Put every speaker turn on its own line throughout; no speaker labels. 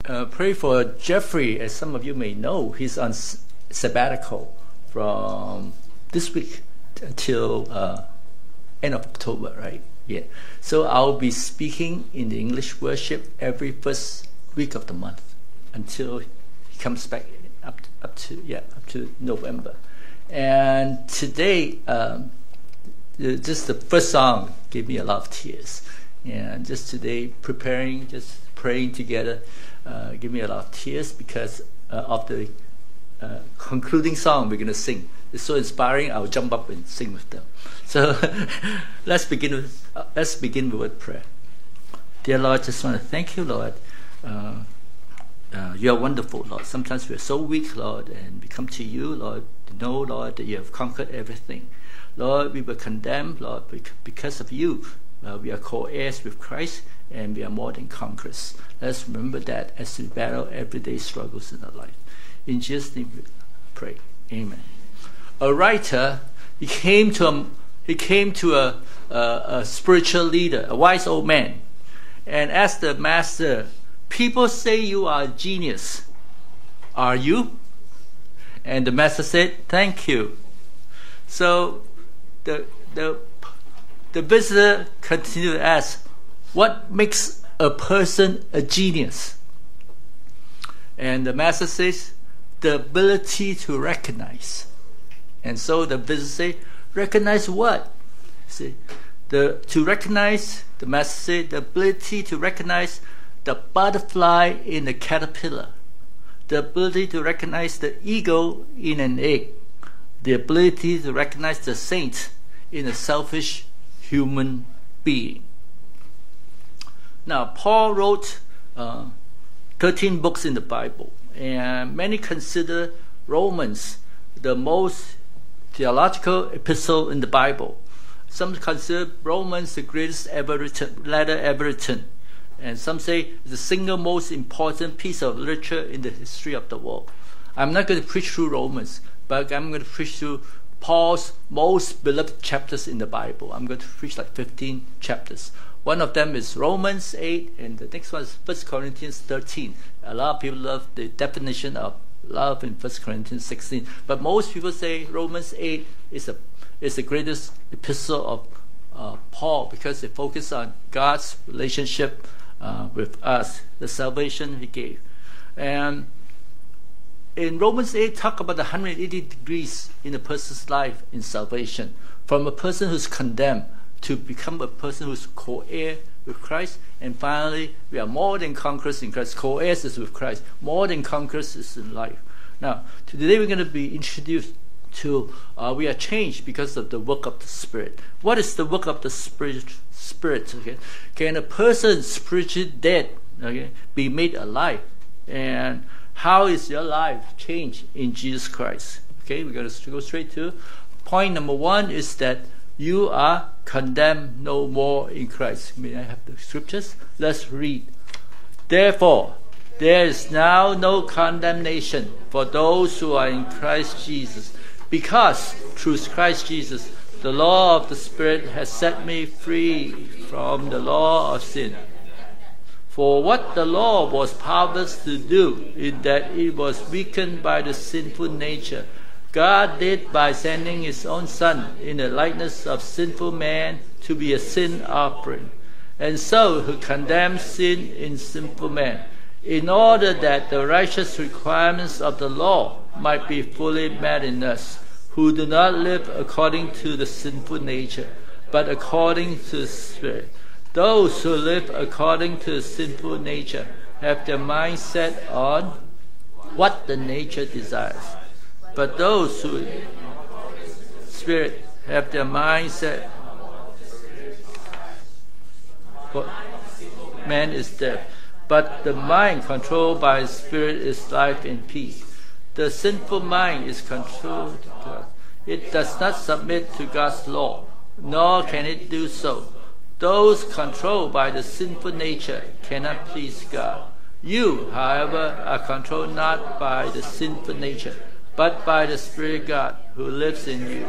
Pray for Jeffrey. As some of you may know, he's on sabbatical from this week until end of October, right? Yeah. So I'll be speaking in the English worship every first week of the month until he comes back up to November. And today, just the first song gave me a lot of tears. And just today, preparing, just praying together, gave me a lot of tears because of the concluding song we're going to sing. It's so inspiring. I'll jump up and sing with them. So let's begin with prayer. Dear Lord, just want to thank you, Lord. You are wonderful, Lord. Sometimes we're so weak, Lord, and we come to you, Lord, to know, Lord, that you have conquered everything. Lord, we were condemned, Lord, because of you. We are co-heirs with Christ, and we are more than conquerors. Let's remember that as we battle everyday struggles in our life. In Jesus' name we pray. Amen. A writer, he came to a spiritual leader, a wise old man, and asked the master, "People say you are a genius. Are you?" And the master said, "Thank you." So the visitor continued to ask, "What makes a person a genius?" And the master says, "The ability to recognize." And so the visitor said, "Recognize what?" See, to recognize, the master said, the ability to recognize the butterfly in the caterpillar, the ability to recognize the eagle in an egg, the ability to recognize the saint in a selfish human being. Now, Paul wrote 13 books in the Bible, and many consider Romans the most theological epistle in the Bible. Some consider Romans the greatest letter ever written, and some say it's the single most important piece of literature in the history of the world. I'm not going to preach through Romans, but I'm going to preach through Paul's most beloved chapters in the Bible. I'm going to preach like 15 chapters. One of them is Romans 8, and the next one is 1 Corinthians 13. A lot of people love the definition of love in 1 Corinthians 16, but most people say Romans 8 is the greatest epistle of Paul because it focuses on God's relationship with us, the salvation He gave. And in Romans 8, talk about the 180 degrees in a person's life in salvation, from a person who's condemned to become a person who's co-heir with Christ, and finally, we are more than conquerors in Christ. Co-heirs is with Christ. More than conquerors is in life. Now, today we're going to be introduced to, we are changed because of the work of the Spirit. What is the work of the Spirit? Okay? Can a person spiritually dead, okay, be made alive? And how is your life changed in Jesus Christ? Okay, we're going to go straight to point number 1 is that you are condemned no more in Christ. May I have the scriptures? Let's read. Therefore, there is now no condemnation for those who are in Christ Jesus, because through Christ Jesus, the law of the Spirit has set me free from the law of sin. For what the law was powerless to do, in that it was weakened by the sinful nature, God did by sending His own Son in the likeness of sinful man to be a sin offering, and so He condemned sin in sinful man, in order that the righteous requirements of the law might be fully met in us, who do not live according to the sinful nature, but according to the Spirit. Those who live according to the sinful nature have their mind set on what the nature desires. But those who Spirit have their mind set what man is death. But the mind controlled by the Spirit is life and peace. The sinful mind is controlled. It does not submit to God's law, nor can it do so. Those controlled by the sinful nature cannot please God. You, however, are controlled not by the sinful nature, but by the Spirit of God who lives in you.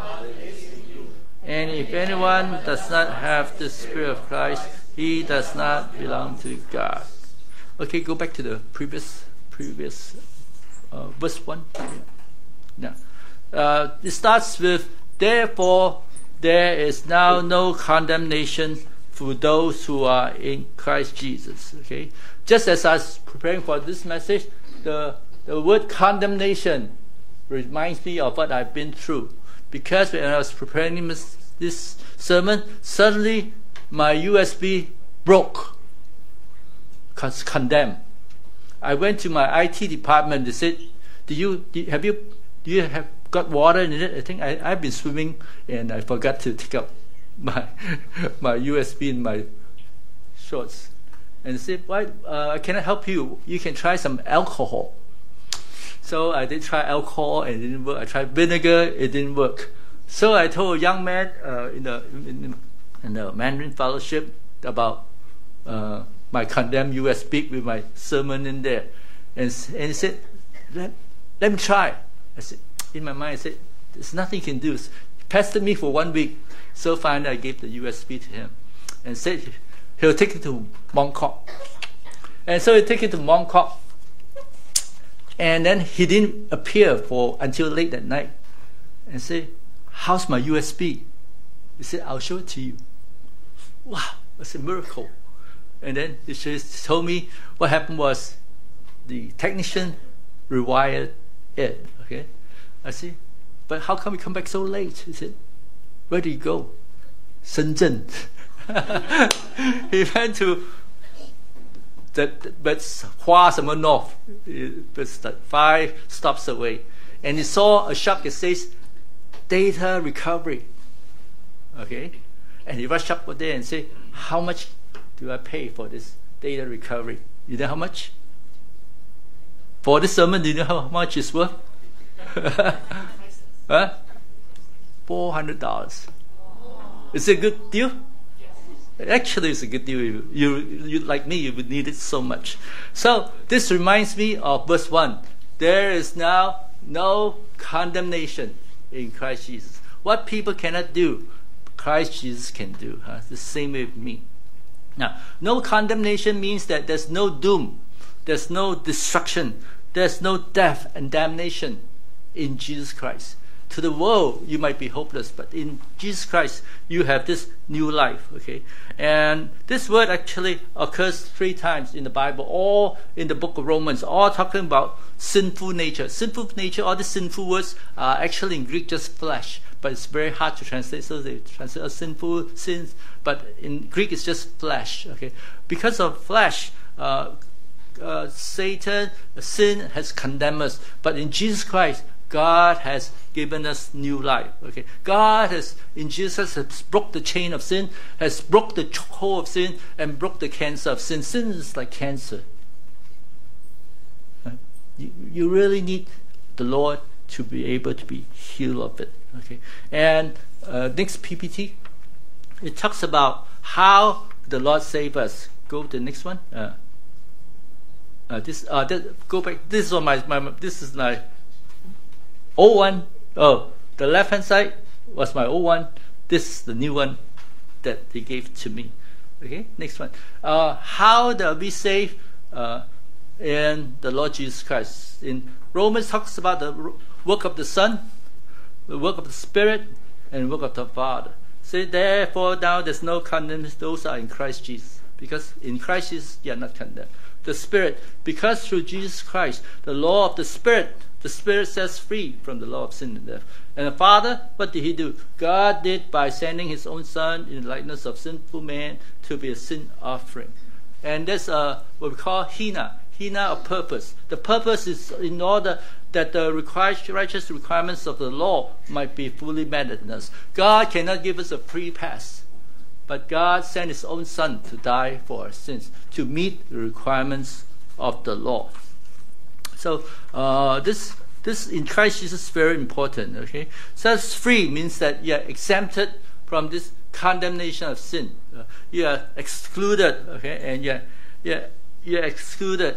And if anyone does not have the Spirit of Christ, he does not belong to God. Okay, go back to the previous verse 1. Yeah. It starts with, therefore there is now no condemnation for those who are in Christ Jesus. Okay, just as I was preparing for this message, the word condemnation reminds me of what I've been through. Because when I was preparing this sermon, suddenly my USB broke. Condemned. I went to my IT department. They said, "Do you have got water in it?" I think I've been swimming and I forgot to take out my USB in my shorts. And they said, "Why? Can I help you? You can try some alcohol." So I did try alcohol and it didn't work. I tried vinegar, it didn't work. So I told a young man in the Mandarin Fellowship about my condemned USB with my sermon in there, and he said, let me try. I said, in my mind, I said, there's nothing you can do. He pestered me for 1 week. So finally I gave the USB to him and said he'll take it to Mongkok. And so he took it to Mongkok, and then he didn't appear until late at night and said, "How's my USB?" He said, "I'll show it to you." Wow, that's a miracle. And then he just told me what happened was the technician rewired it. Okay, I said, "But how come you come back so late?" He said, "Where did you go?" Shenzhen. He went to but Hua Sema North, but 5 stops away, and he saw a shop that says data recovery. Okay, and he rushed up there and said, "How much do I pay for this data recovery?" You know how much? For this sermon, do you know how much it's worth? Huh? $400. Is it a good deal? Actually, it's a good deal. You like me, you would need it so much. So this reminds me of verse 1. There is now no condemnation in Christ Jesus. What people cannot do, Christ Jesus can do. The same way with me. Now, no condemnation means that there's no doom, there's no destruction, there's no death and damnation in Jesus Christ. To the world, you might be hopeless, but in Jesus Christ, you have this new life. Okay, and this word actually occurs 3 times in the Bible, all in the book of Romans, all talking about sinful nature. Sinful nature, all the sinful words are actually in Greek just flesh, but it's very hard to translate, so they translate as sinful sins. But in Greek, it's just flesh. Okay, because of flesh, Satan, sin has condemned us, but in Jesus Christ, God has given us new life. Okay, God has, in Jesus, has broke the chain of sin, has broke the chokehold of sin, and broke the cancer of sin. Sin is like cancer. You really need the Lord to be able to be healed of it. Okay, and next PPT, it talks about how the Lord saved us. Go to the next one. Go back. This is on this is my old one. Oh, the left hand side was my old one. This is the new one that they gave to me. Okay, next one. How do we saved in the Lord Jesus Christ? In Romans talks about the work of the Son, the work of the Spirit, and the work of the Father. Say, therefore now there's no condemnation. Those are in Christ Jesus. Because in Christ Jesus you are not condemned. The Spirit, because through Jesus Christ, the law of the Spirit sets free from the law of sin and death. And the Father, what did He do? God did by sending His own Son in the likeness of sinful man to be a sin offering. And that's what we call Hina of purpose. The purpose is in order that the righteous requirements of the law might be fully met in us. God cannot give us a free pass, but God sent His own Son to die for our sins, to meet the requirements of the law. So this in Christ Jesus is very important. Okay, so free means that you are exempted from this condemnation of sin. You are excluded. Okay, and you're excluded.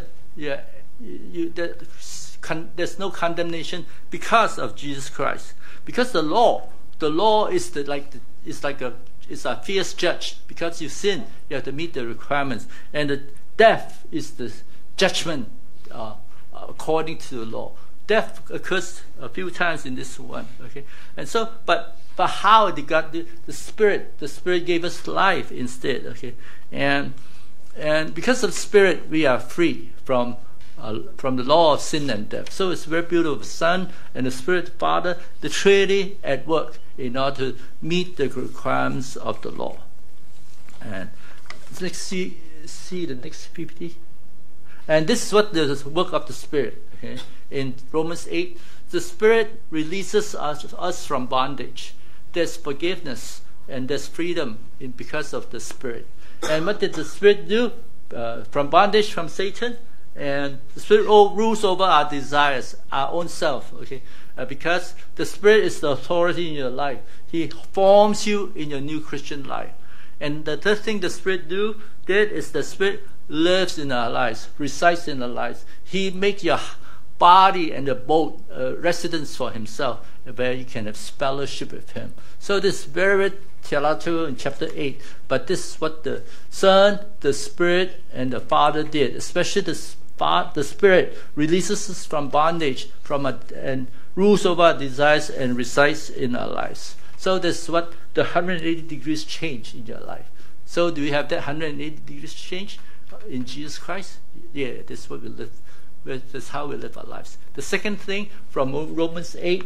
There's no condemnation because of Jesus Christ. Because the law is it's a fierce judge. Because you sin, you have to meet the requirements, and the death is judgment according to the law. Death occurs a few times in this one. Okay, and so but how did God do? The Spirit gave us life instead. Okay, and because of the Spirit we are free from the law of sin and death. So it's very beautiful. The Son and the Spirit, Father, the Trinity at work in order to meet the requirements of the law. And let's see the next PPT. And this is what the work of the Spirit. Okay, in Romans 8, the Spirit releases us from bondage. There's forgiveness and there's freedom because of the Spirit. And what did the Spirit do? From bondage from Satan, and the Spirit rules over our desires, our own self. Okay, because the Spirit is the authority in your life. He forms you in your new Christian life. And the third thing the Spirit did is the Spirit lives in our lives, resides in our lives. He makes your body and the boat residence for Himself, where you can have fellowship with Him. So this is very theological in chapter 8, but this is what the Son, the Spirit, and the Father did. Especially the Spirit releases us from bondage, and rules over our desires and resides in our lives. So this is what the 180 degrees change in your life. So do we have that 180 degrees change in Jesus Christ? Yeah, this is what we live. That's how we live our lives. The second thing from Romans 8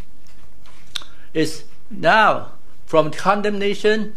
is now from condemnation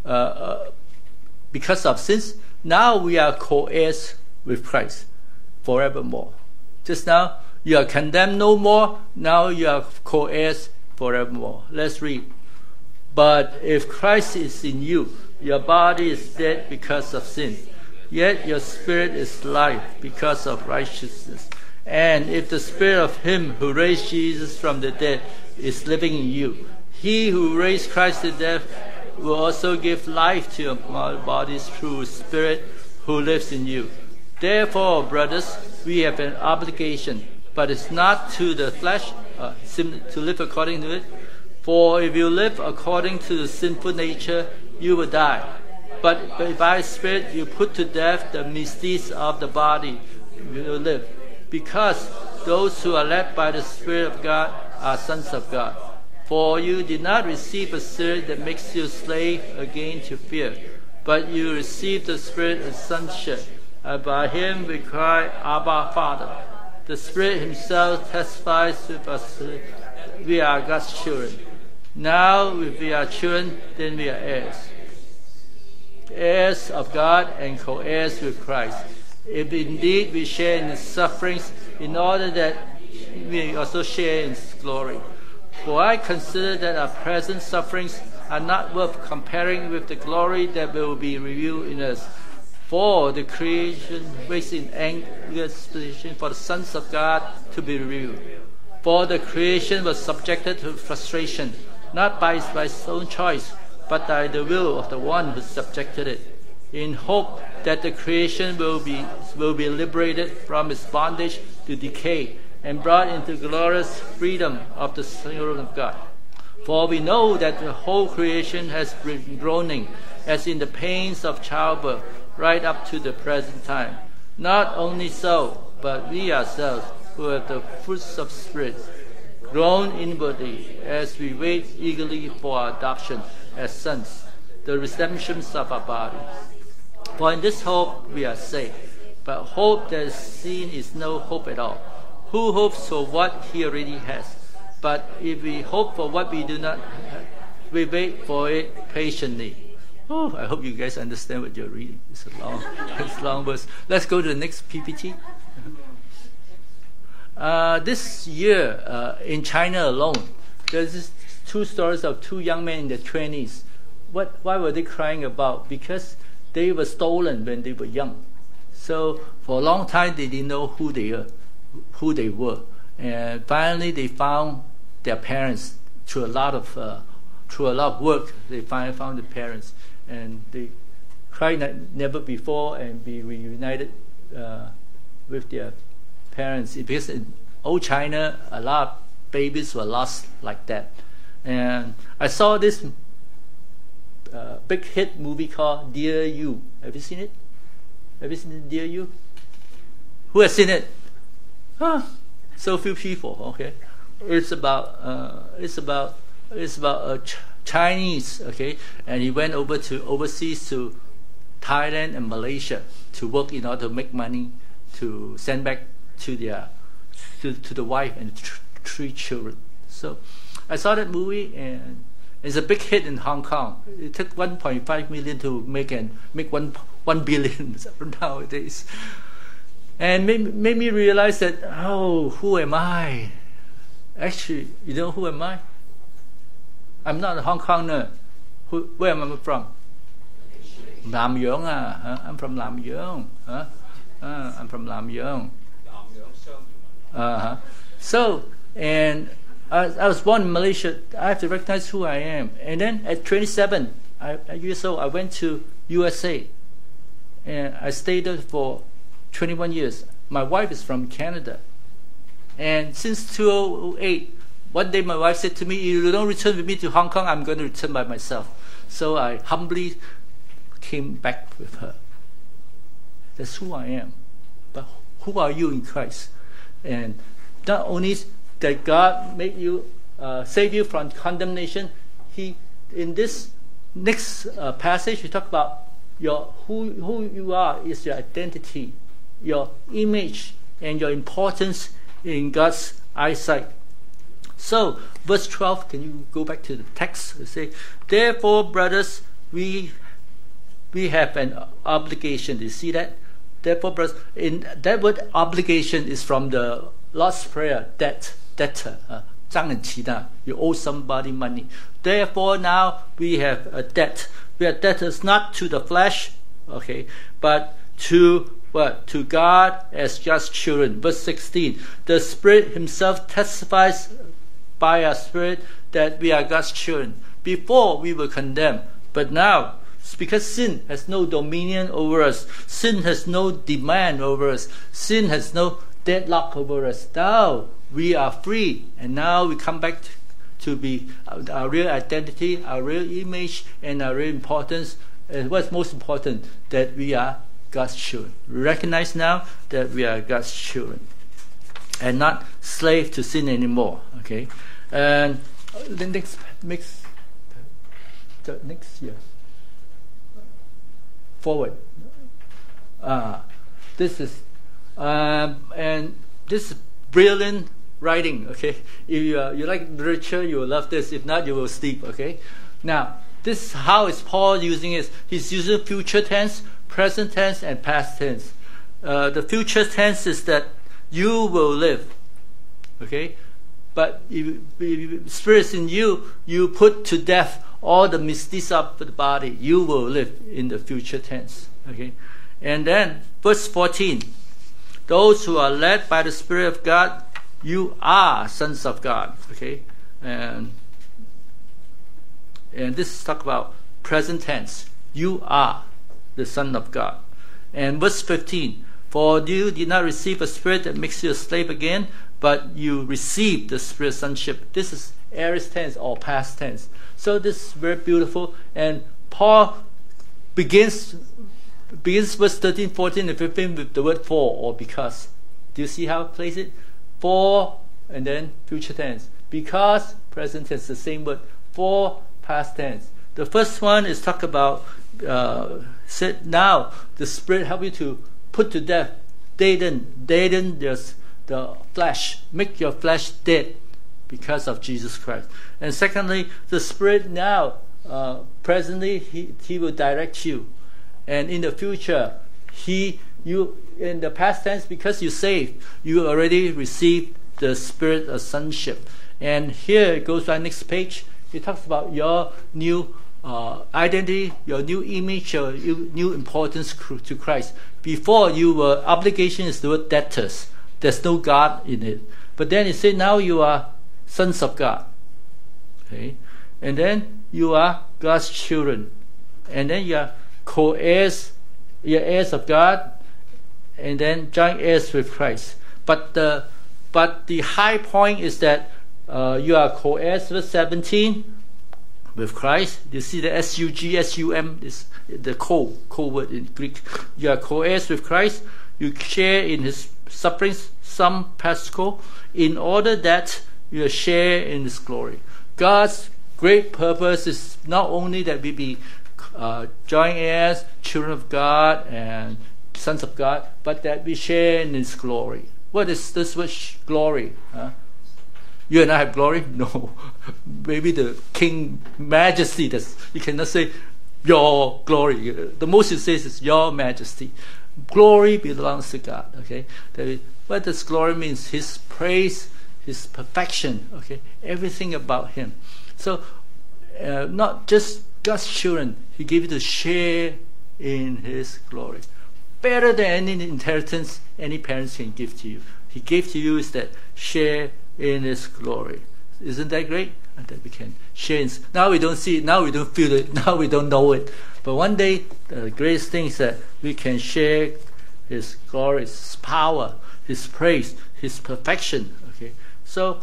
because of sins, now we are co-heirs with Christ forevermore. Just now, you are condemned no more. Now you are co-heirs forevermore. Let's read. But if Christ is in you, your body is dead because of sin, yet your spirit is life because of righteousness. And if the Spirit of Him who raised Jesus from the dead is living in you, He who raised Christ to death will also give life to your bodies through His Spirit who lives in you. Therefore, brothers, we have an obligation, but it's not to the flesh, to live according to it. For if you live according to the sinful nature, you will die. But by the Spirit you put to death the misdeeds of the body, you will live. Because those who are led by the Spirit of God are sons of God. For you did not receive a spirit that makes you slave again to fear, but you received the Spirit of sonship. And by Him we cry, Abba, Father. The Spirit Himself testifies with us we are God's children. Now if we are children, then we are heirs. Heirs of God and co-heirs with Christ. If indeed we share in His sufferings, in order that we also share in His glory. For I consider that our present sufferings are not worth comparing with the glory that will be revealed in us. For the creation waits in anxious expectation for the sons of God to be revealed. For the creation was subjected to frustration, not by its own choice, but by the will of the one who subjected it, in hope that the creation will be liberated from its bondage to decay and brought into glorious freedom of the children of God. For we know that the whole creation has been groaning, as in the pains of childbirth, right up to the present time. Not only so, but we ourselves, who have the fruits of Spirit, groan inwardly as we wait eagerly for our adoption as sons, the redemption of our body. For in this hope we are saved. But hope that is seen is no hope at all. Who hopes for what he already has? But if we hope for what we do not have, we wait for it patiently. Oh, I hope you guys understand what you're reading. It's a long verse. Let's go to the next PPT. This year, in China alone, there's this two stories of two young men in their 20s. Why were they crying about? Because they were stolen when they were young. So for a long time, they didn't know who they were. And finally, they found their parents through a lot of work. They finally found the parents, and they cried like never before and be reunited with their parents. Because in old China, a lot of babies were lost like that. And I saw this big hit movie called Dear You. Have you seen it? Have you seen Dear You? Who has seen it? So few people. Okay, it's about a Chinese. Okay, and he went overseas to Thailand and Malaysia to work in order to make money to send back to to the wife and 3 children. So I saw that movie, and it's a big hit in Hong Kong. It took 1.5 million to make 1 billion nowadays, and made me realize that, who am I? Actually, you know who am I? I'm not a Hong Konger. Where am I from? Lam Yong. I'm from Lam Yong. I'm from Lam Yong. So, and I was born in Malaysia. I have to recognize who I am. And then at 27 years old, I went to USA, and I stayed there for 21 years. My wife is from Canada, and since 2008, one day my wife said to me, "If you don't return with me to Hong Kong, I'm going to return by myself." So I humbly came back with her. That's who I am. But who are you in Christ? And not only that God made you, save you from condemnation, He, in this next passage, He talk about who you are is your identity, your image, and your importance in God's eyesight. So, verse 12, can you go back to the text? It say, "Therefore, brothers, we have an obligation." Do you see that? Therefore, brothers, in that word obligation is from the Lord's Prayer, debtor. 账很齐的, you owe somebody money. Therefore, now we have a debt. We are debtors not to the flesh, okay, but to what? To God as just children. Verse 16, the Spirit Himself testifies by our spirit that we are God's children. Before we were condemned, but now, because sin has no dominion over us, sin has no demand over us, sin has no deadlock over us. Now we are free, and now we come back to be our real identity, our real image, and our real importance. And what's most important, that we are God's children. Recognize now that we are God's children, and not slave to sin anymore. Okay. And the next year forward. This is and this is brilliant writing. Okay, if you like literature, you will love this. If not, you will sleep. Okay. Now, this is how is Paul using it. He's using future tense, present tense, and past tense. The future tense is that you will live. Okay. But if Spirit's in you, you put to death all the misdeeds of the body. You will live in the future tense. Okay, and then verse 14: those who are led by the Spirit of God, you are sons of God. Okay, and this is talk about present tense. You are the Son of God. And verse 15: for you did not receive a spirit that makes you a slave again, but you received the Spirit of sonship. This is aorist tense or past tense. So this is very beautiful. And Paul begins verse 13, 14, and 15 with the word for or because. Do you see how it plays it? For, and then future tense. Because, present tense, the same word. For, past tense. The first one is talk about, said now, the Spirit help you to put to death, deaden the flesh, make your flesh dead because of Jesus Christ. And secondly, the Spirit now, presently, He will direct you. And in the future, you in the past tense, because you saved, you already received the Spirit of sonship. And here it goes to our next page. It talks about your new identity, your new image, your new importance to Christ. Before you were, obligation is the word debtors. There's no God in it. But then it said now you are sons of God. Okay? And then you are God's children. And then you are co-heirs, you're heirs of God, and then joint heirs with Christ. But the high point is that you are co-heirs, verse 17, with Christ. You see the S-U-G, S-U-M is the co word in Greek. You are co-heirs with Christ. You share in His sufferings, some practical, in order that you share in His glory. God's great purpose is not only that we be joint heirs, children of God, and sons of God, but that we share in His glory. What is this word glory? You and I have glory? No. Maybe the King Majesty. You cannot say your glory. The most you say is your Majesty. Glory belongs to God. Okay. What does glory mean? His praise, His perfection. Okay. Everything about Him. So, not just God's children, He gave you to share in His glory. Better than any inheritance any parents can give to you. He gave to you is that share in His glory. Isn't that great? And that we can share. Now we don't see it, now we don't feel it, now we don't know it. But one day, the greatest thing is that we can share His glory, His power, His praise, His perfection. Okay, so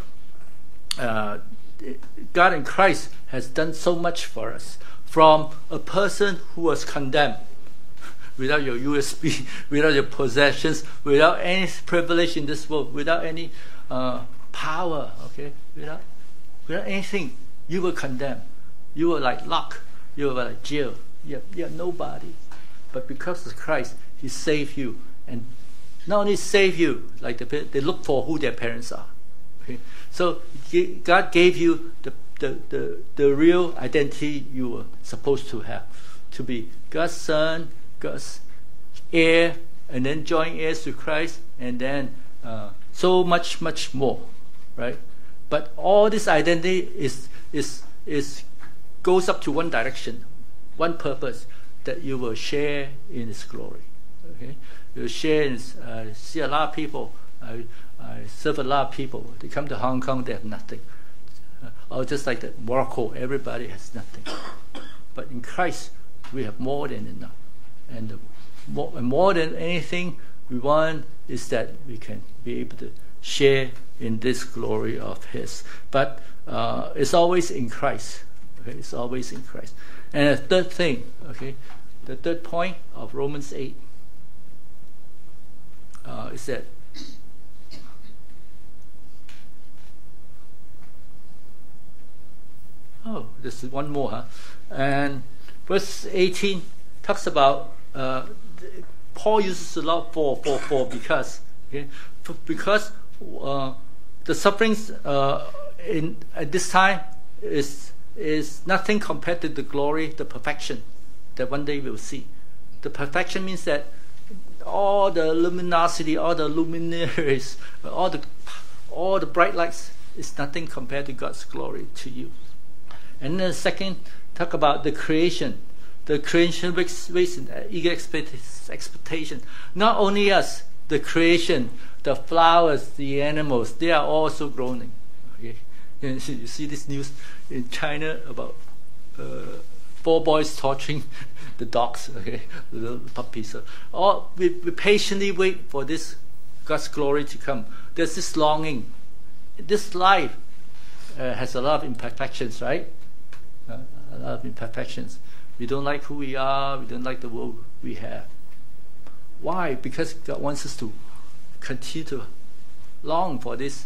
God in Christ has done so much for us. From a person who was condemned, without your USB, without your possessions, without any privilege in this world, without any power, okay, without anything, you were condemned. You were like locked. You were like jail. You're nobody. But because of Christ, He saved you, and not only saved you, like they look for who their parents are. Okay? So God gave you the real identity you were supposed to have, to be God's son, God's heir, and then joint heirs to Christ, and then so much more, right? But all this identity is goes up to one direction, one purpose, that you will share in His glory. Okay, you will share in. See a lot of people. I serve a lot of people. They come to Hong Kong, they have nothing. Or just like that, Morocco, everybody has nothing. But in Christ, we have more than enough. And more than anything we want is that we can be able to share in this glory of His. But it's always in Christ. Okay? It's always in Christ. And the third thing, okay, the third point of Romans 8 is that this is one more, and verse 18 talks about Paul uses a lot for because, okay, because the sufferings at this time is nothing compared to the glory, the perfection that one day we'll see. The perfection means that all the luminosity, all the luminaries, all the bright lights is nothing compared to God's glory to you. And then the second, talk about the creation. The creation waits in eager expectation. Not only us, the creation, the flowers, the animals, they are also groaning. Okay? You see this news in China about 4 boys torturing the dogs, okay, the little puppies. So, we patiently wait for this God's glory to come. There's this longing. This life has a lot of imperfections, right? A lot of imperfections. We don't like who we are. We don't like the world we have. Why? Because God wants us to continue to long for this,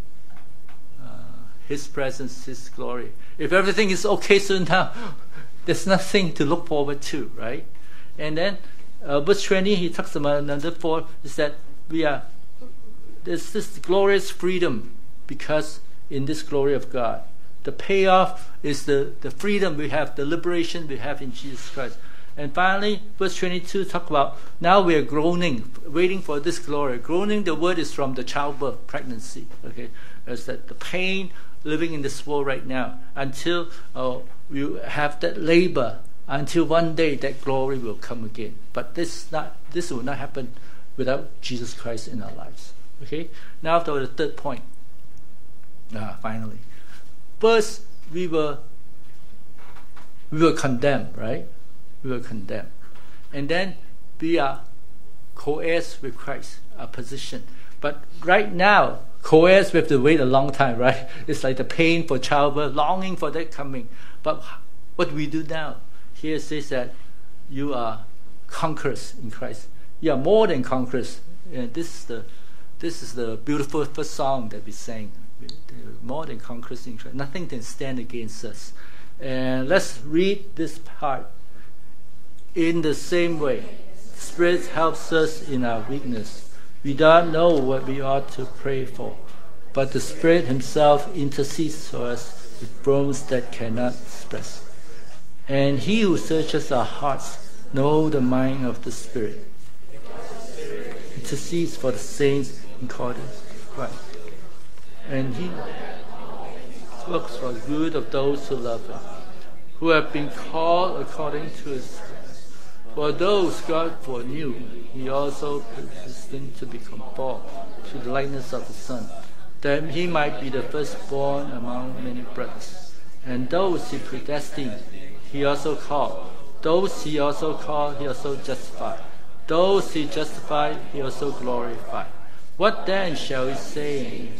His presence, His glory. If everything is okay so now, there's nothing to look forward to, right? And then verse 20, he talks about another 4, is that there's this glorious freedom because in this glory of God. The payoff is the freedom we have, the liberation we have in Jesus Christ. And finally, verse 22 talk about now we are groaning, waiting for this glory. Groaning, the word is from the childbirth, pregnancy. Okay, it's that the pain living in this world right now until we have that labor, until one day that glory will come again. But this will not happen without Jesus Christ in our lives. Okay. Now to the third point. Finally. First, we were condemned, right? We were condemned. And then we are co-heirs with Christ, our position. But right now, co-heirs, we have to wait a long time, right? It's like the pain for childbirth, longing for that coming. But what do we do now? Here it says that you are conquerors in Christ. You are more than conquerors. And this is This is the beautiful first song that we sang. More than conquerors in Christ. Nothing can stand against us. And let's read this part. In the same way, Spirit helps us in our weakness. We don't know what we ought to pray for, but the Spirit Himself intercedes for us with groans that cannot express. And He who searches our hearts knows the mind of the Spirit. Intercedes for the saints in accordance with Christ. And He works for the good of those who love Him, who have been called according to His. For those God foreknew, He also predestined to be conformed to the likeness of the Son, that He might be the firstborn among many brothers. And those He predestined, He also called. Those He also called, He also justified. Those He justified, He also glorified. What then shall we say?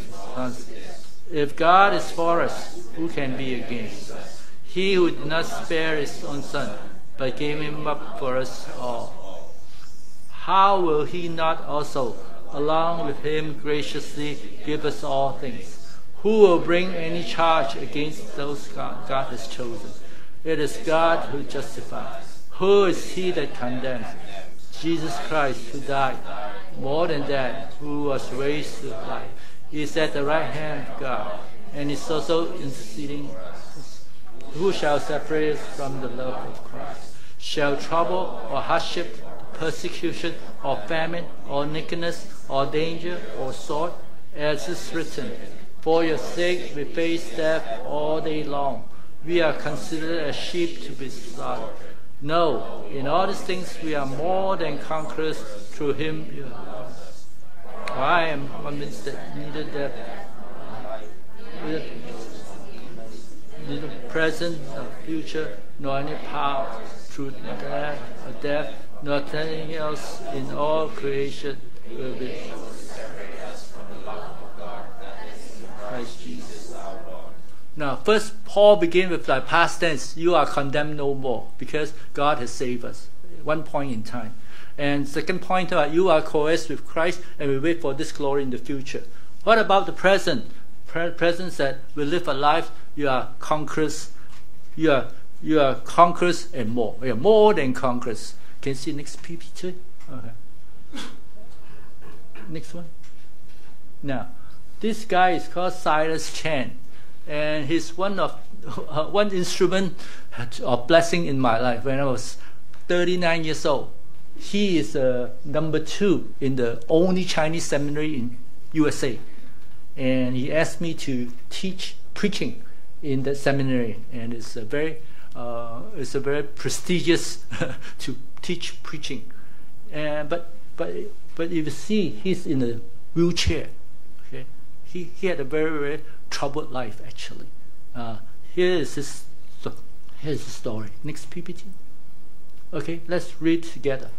If God is for us, who can be against us? He who did not spare His own Son, but gave Him up for us all, how will He not also, along with Him, graciously give us all things? Who will bring any charge against those God has chosen? It is God who justifies. Who is He that condemns? Jesus Christ, who died. More than that, who was raised to life. He is at the right hand of God, and is also interceding. Who shall separate us from the love of Christ? Shall trouble or hardship, persecution or famine or nakedness or danger or sword? As is written, for your sake we face death all day long. We are considered as sheep to be slaughtered. No, in all these things we are more than conquerors through Him who loved us. For I am convinced that neither death, neither present nor future, nor any power, through death, nor anything else in all creation will be Christ Jesus. Now, first, Paul begins with the past tense. You are condemned no more, because God has saved us. One point in time. And second point, you are coerced with Christ, and we wait for this glory in the future. What about the present? Present that we live a life. You are conquerors. You are conquerors and more. We are more than conquerors. Can you see next PPT? Okay. Next one. Now, this guy is called Silas Chan, and he's one instrument of blessing in my life. When I was 39 years old, he is number 2 in the only Chinese seminary in USA, and he asked me to teach preaching in the seminary, and it's a very prestigious to teach preaching. And but if you see, he's in a wheelchair. Okay, he had a very, very troubled life actually. Here's his story. Next PPT. Okay, let's read together.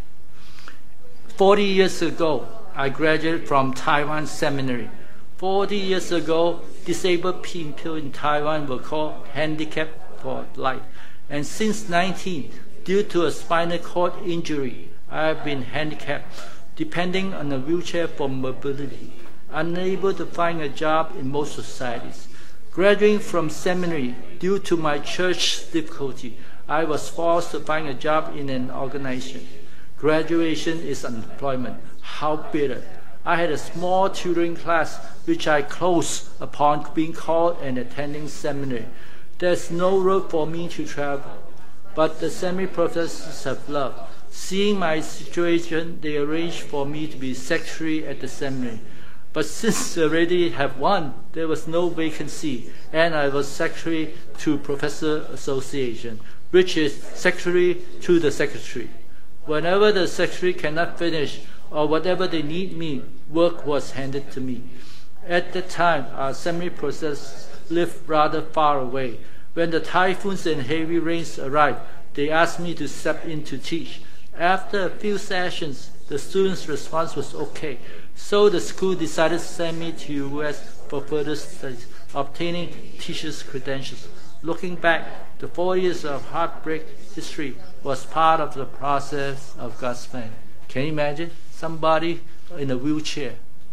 40 years ago, I graduated from Taiwan Seminary. 40 years ago, disabled people in Taiwan were called handicapped for life. And since 19, due to a spinal cord injury, I have been handicapped, depending on a wheelchair for mobility, unable to find a job in most societies. Graduating from seminary, due to my church difficulty, I was forced to find a job in an organization. Graduation is unemployment. How bitter. I had a small tutoring class which I closed upon being called and attending seminary. There's no road for me to travel, but the seminary professors have love. Seeing my situation, they arranged for me to be secretary at the seminary. But since they already have one, there was no vacancy, and I was secretary to Professor Association, which is secretary to the secretary. Whenever the secretary cannot finish, or whatever they need me, work was handed to me. At that time, our seminary professors lived rather far away. When the typhoons and heavy rains arrived, they asked me to step in to teach. After a few sessions, the students' response was okay. So the school decided to send me to US for further studies, obtaining teacher's credentials. Looking back, the 4 years of heartbreak history was part of the process of God's plan. Can you imagine? Somebody in a wheelchair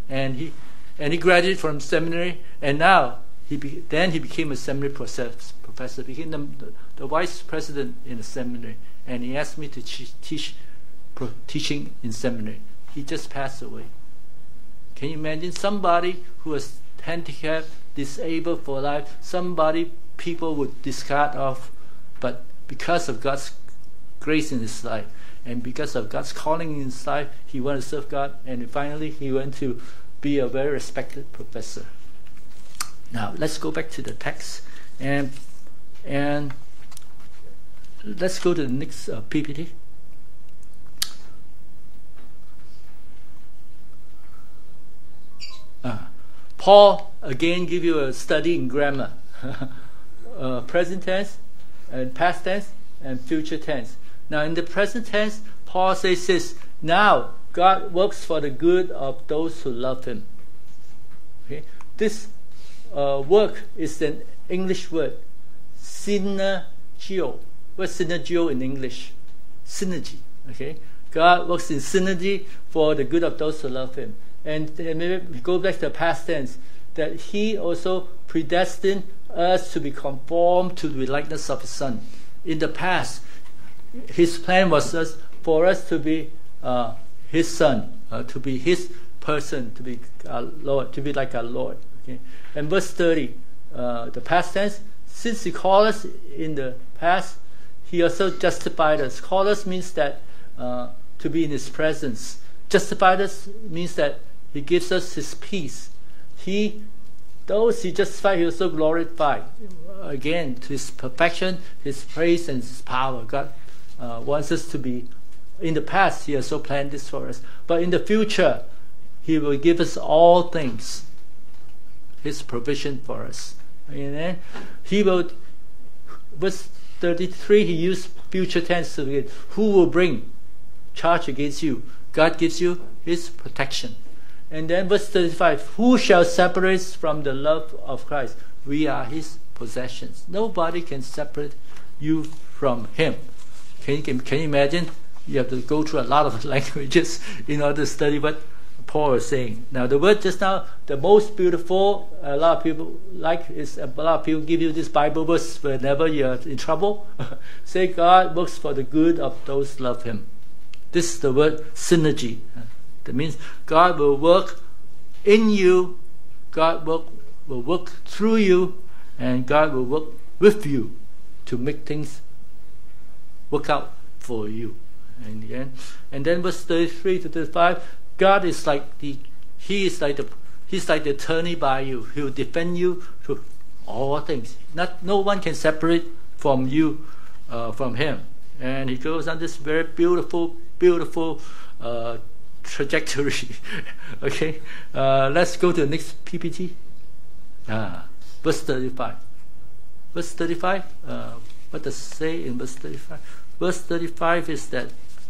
and he graduated from seminary, and now he became a seminary professor, became the vice president in the seminary, and he asked me to teaching in seminary. He just passed away. Can you imagine somebody who was handicapped, disabled for life, somebody people would discard off, but because of God's grace in his life, and because of God's calling in his life, he wanted to serve God, and finally he went to be a very respected professor. Now let's go back to the text, and let's go to the next PPT. Paul again give you a study in grammar, present tense, and past tense, and future tense. Now in the present tense, Paul says this: now God works for the good of those who love Him. Okay, this work is an English word, synergio. What's synergio in English? Synergy. Okay, God works in synergy for the good of those who love Him. And maybe we go back to the past tense, that He also predestined us to be conformed to the likeness of His Son. In the past, His plan was for us to be His Son, to be His person, to be our Lord, to be like our Lord. Okay? And verse 30, the past tense, since He called us in the past, He also justified us. Called us means that to be in His presence. Justified us means that He gives us His peace. Those He justified, He also glorified. Again, to His perfection, His praise, and His power. God wants us to be. In the past, He also planned this for us. But in the future, He will give us all things. His provision for us. Amen. He will. Verse 33, He used future tense to begin. Who will bring charge against you? God gives you His protection. And then verse 35, who shall separate us from the love of Christ? We are His possessions. Nobody can separate you from Him. Can you imagine? You have to go through a lot of languages in order to study what Paul is saying. Now the word just now, the most beautiful, a lot of people like, is a lot of people give you this Bible verse whenever you're in trouble. Say God works for the good of those who love Him. This is the word synergy. That means God will work in you, God will work through you, and God will work with you to make things work out for you. In the end. And then verse 33 to 35, God is like He's like the attorney by you. He will defend you through all things. No one can separate from you, from Him. And He goes on this very beautiful trajectory. Okay, let's go to the next PPT. Verse 35. Verse 35. What does it say in verse 35? Verse 35 is that.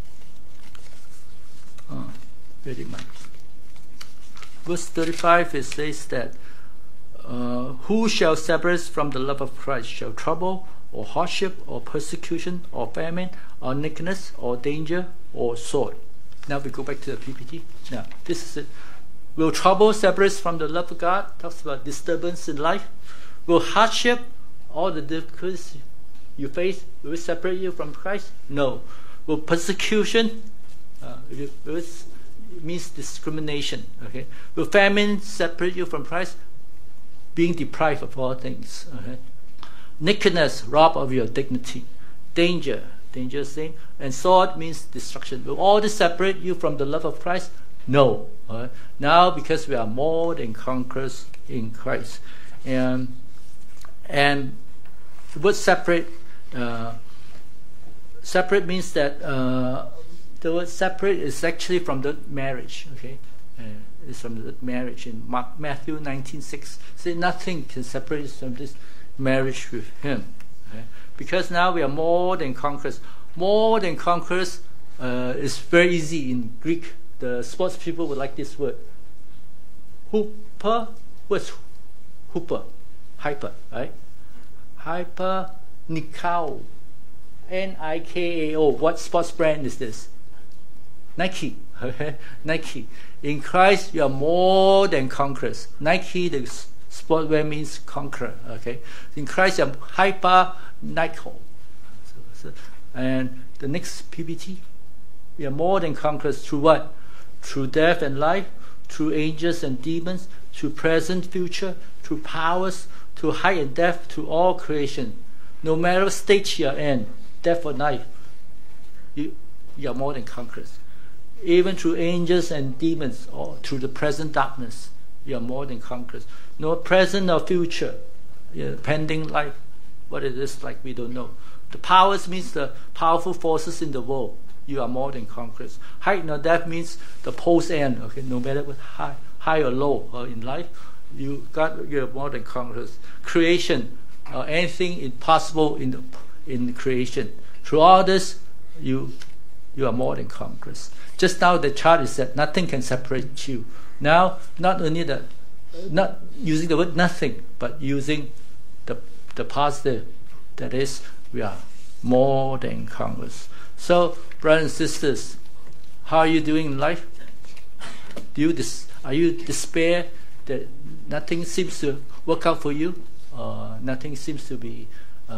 Very much. Verse 35 it says that who shall separate us from the love of Christ? Shall trouble, or hardship, or persecution, or famine, or nakedness, or danger, or sword? Now we go back to the PPT. Now this is it. Will trouble separate us from the love of God? Talks about disturbance in life. Will hardship, all the difficulties you face, will it separate you from Christ? No. Will persecution, it means discrimination. Okay. Will famine separate you from Christ? Being deprived of all things. Okay. Nakedness, rob of your dignity. Danger, dangerous thing. And sword means destruction. Will all this separate you from the love of Christ? No. Right? Now, because we are more than conquerors in Christ, and the word separate. Separate means that the word separate is actually from the marriage. Okay, it's from the marriage in Matthew 19:6. Say nothing can separate us from this marriage with Him. Okay? Because now we are more than conquerors. More than conquerors is very easy in Greek. The sports people would like this word. Hooper. What's hooper? Hyper, right? Hyper Nikao. Nikao. What sports brand is this? Nike. Okay? Nike. In Christ, you are more than conquerors. Nike, the sportwear, means conqueror. Okay? In Christ, you are hyper Nike. And the next PPT, we are more than conquerors through what? Through death and life, through angels and demons, through present, future, through powers, through height and depth, through all creation. No matter what stage you are in, death or life, you are more than conquerors. Even through angels and demons, or through the present darkness, you are more than conquerors. No present or future, pending life, what it is like we don't know. The powers means the powerful forces in the world. You are more than conquerors. Height or depth means the post end. Okay, no matter what high or low in life, you are more than conquerors. Creation, anything impossible in creation. Through all this, you are more than conquerors. Just now the chart is that nothing can separate you. Now, not only that, not using the word nothing, but using the positive. That is, we are more than conquerors. So, brothers and sisters, how are you doing in life? Are you despair that nothing seems to work out for you? Nothing seems to be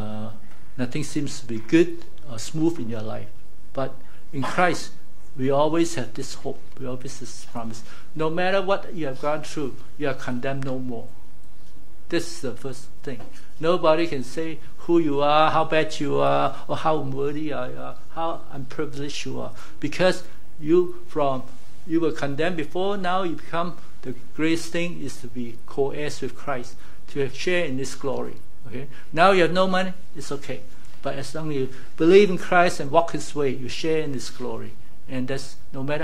good or smooth in your life. But in Christ, we always have this hope. We always have this promise. No matter what you have gone through, you are condemned no more. This is the first thing. Nobody can say who you are, how bad you are, or how unworthy you are, how unprivileged you are. Because you were condemned before, now you become, the greatest thing is to be co-heirs with Christ, to share in His glory. Okay? Now you have no money, it's okay. But as long as you believe in Christ and walk His way, you share in His glory. And that's no matter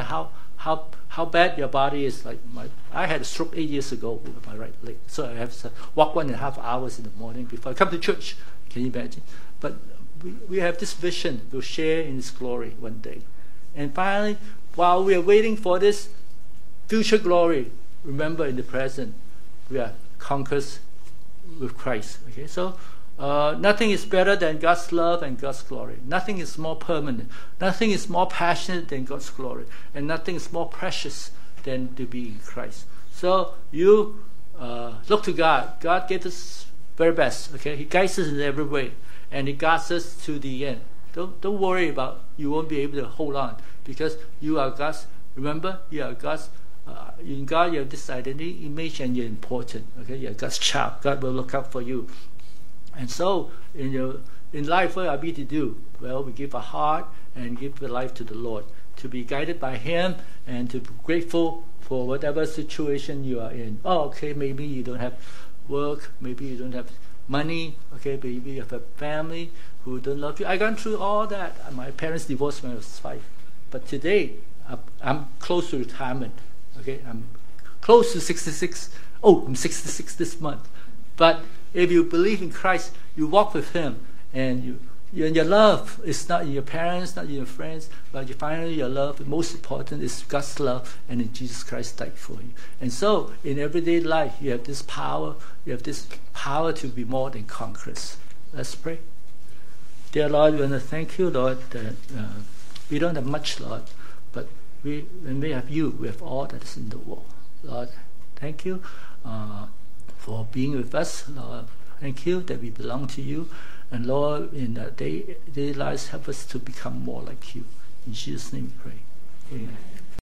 how bad your body is. Like I had a stroke 8 years ago with my right leg, so I have to walk 1.5 hours in the morning before I come to church. Can you imagine? But we have this vision. We'll share in His glory one day. And finally, while we are waiting for this future glory, remember in the present, we are conquerors with Christ. Okay, so nothing is better than God's love and God's glory. Nothing is more permanent. Nothing is more passionate than God's glory. And nothing is more precious than to be in Christ. So you look to God. God gave us very best. Okay, He guides us in every way, and He guides us to the end. Don't worry about you won't be able to hold on, because you are God's. Remember, you are God's. In God, you have this identity, image, and you're important. Okay, you're God's child. God will look out for you. And so, in life, what are we to do? Well, we give our heart and give the life to the Lord, to be guided by Him and to be grateful for whatever situation you are in. Oh, okay, maybe you don't have work, maybe you don't have money, okay, maybe you have a family who don't love you. I gone through all that. My parents divorced when I was 5. But today, I'm close to retirement. Okay, I'm close to 66. Oh, I'm 66 this month. But if you believe in Christ, you walk with Him, and your love is not in your parents, not in your friends, but finally your love, the most important is God's love, and in Jesus Christ died for you. And so, in everyday life, you have this power. You have this power to be more than conquerors. Let's pray. Dear Lord, we want to thank You, Lord, that we don't have much, Lord, but when we have You, we have all that is in the world. Lord, thank You for being with us, Lord. Thank You that we belong to You. And Lord, in our daily lives, help us to become more like You. In Jesus' name we pray. Amen.